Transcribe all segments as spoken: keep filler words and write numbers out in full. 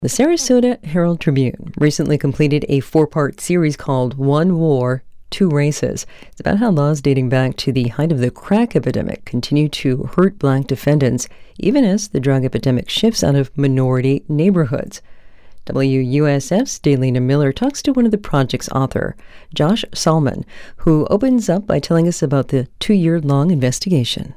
The Sarasota Herald Tribune recently completed a four-part series called One War, Two Races. It's about how laws dating back to the height of the crack epidemic continue to hurt black defendants, even as the drug epidemic shifts out of minority neighborhoods. W U S F's Daylina Miller talks to one of the project's author, Josh Salman, who opens up by telling us about the two-year-long investigation.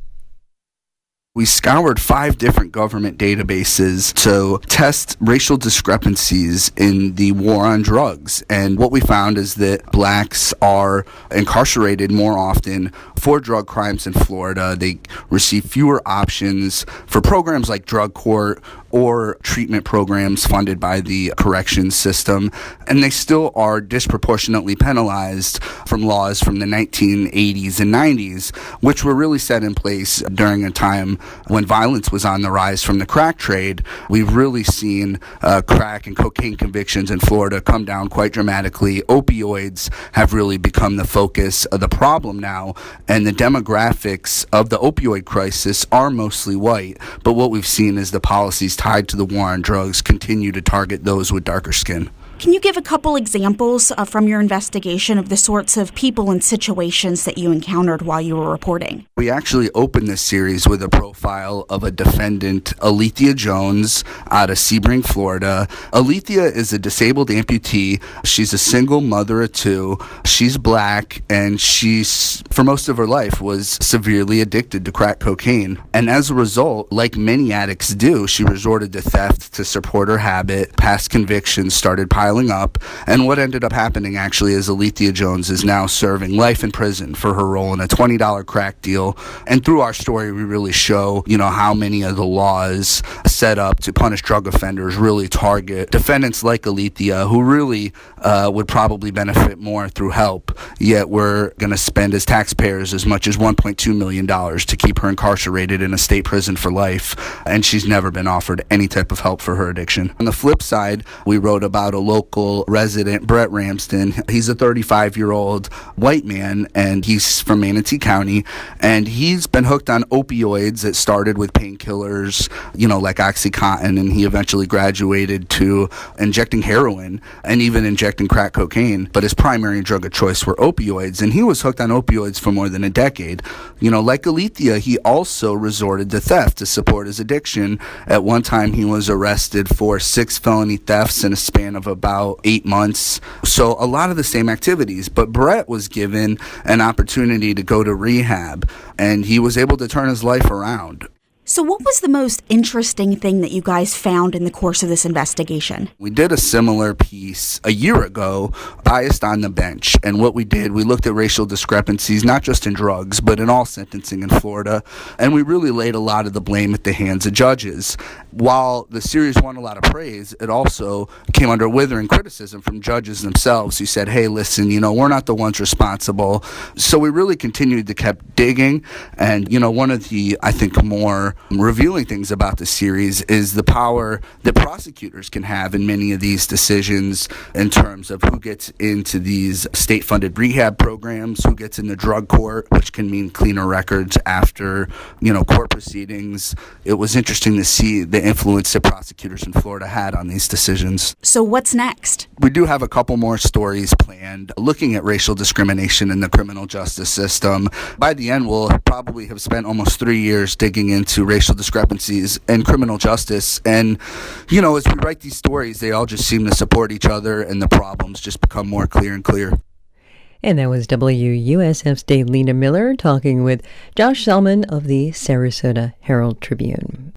We scoured five different government databases to test racial discrepancies in the war on drugs. And what we found is that blacks are incarcerated more often for drug crimes in Florida. They receive fewer options for programs like drug court or treatment programs funded by the corrections system. And they still are disproportionately penalized from laws from the nineteen eighties and nineties, which were really set in place during a time when violence was on the rise from the crack trade. We've really seen uh, crack and cocaine convictions in Florida come down quite dramatically. Opioids have really become the focus of the problem now, and the demographics of the opioid crisis are mostly white. But what we've seen is the policies tied to the war on drugs continue to target those with darker skin. Can you give a couple examples uh, from your investigation of the sorts of people and situations that you encountered while you were reporting? We actually opened this series with a profile of a defendant, Alethea Jones, out of Sebring, Florida. Alethea is a disabled amputee. She's a single mother of two. She's black, and she's, for most of her life, was severely addicted to crack cocaine. And as a result, like many addicts do, she resorted to theft to support her habit. Past convictions started piling up, and what ended up happening actually is Alethea Jones is now serving life in prison for her role in a twenty dollars crack deal. And through our story, we really show, you know, how many of the laws set up to punish drug offenders really target defendants like Alethea, who really uh, would probably benefit more through help, yet we're going to spend as taxpayers as much as one point two million dollars to keep her incarcerated in a state prison for life, and she's never been offered any type of help for her addiction. On the flip side, we wrote about a local local resident, Brett Ramsden. He's a thirty-five-year-old white man, and he's from Manatee County, and he's been hooked on opioids. It started with painkillers, you know, like OxyContin, and he eventually graduated to injecting heroin and even injecting crack cocaine, but his primary drug of choice were opioids, and he was hooked on opioids for more than a decade. You know, like Alethea, he also resorted to theft to support his addiction. At one time, he was arrested for six felony thefts in a span of about About eight months. So a lot of the same activities, but Brett was given an opportunity to go to rehab, and he was able to turn his life around. So what was the most interesting thing that you guys found in the course of this investigation? We did a similar piece a year ago, Biased on the Bench. And what we did, we looked at racial discrepancies, not just in drugs, but in all sentencing in Florida. And we really laid a lot of the blame at the hands of judges. While the series won a lot of praise, it also came under withering criticism from judges themselves who said, hey, listen, you know, we're not the ones responsible. So we really continued to keep digging. And, you know, one of the, I think, more revealing things about the series is the power that prosecutors can have in many of these decisions in terms of who gets into these state-funded rehab programs, who gets into drug court, which can mean cleaner records after, you know, court proceedings. It was interesting to see the influence that prosecutors in Florida had on these decisions. So what's next? We do have a couple more stories planned looking at racial discrimination in the criminal justice system. By the end, we'll probably have spent almost three years digging into racial discrepancies in criminal justice. And, you know, as we write these stories, they all just seem to support each other, and the problems just become more clear and clear. And that was W U S F's Daylina Miller talking with Josh Salman of the Sarasota Herald Tribune.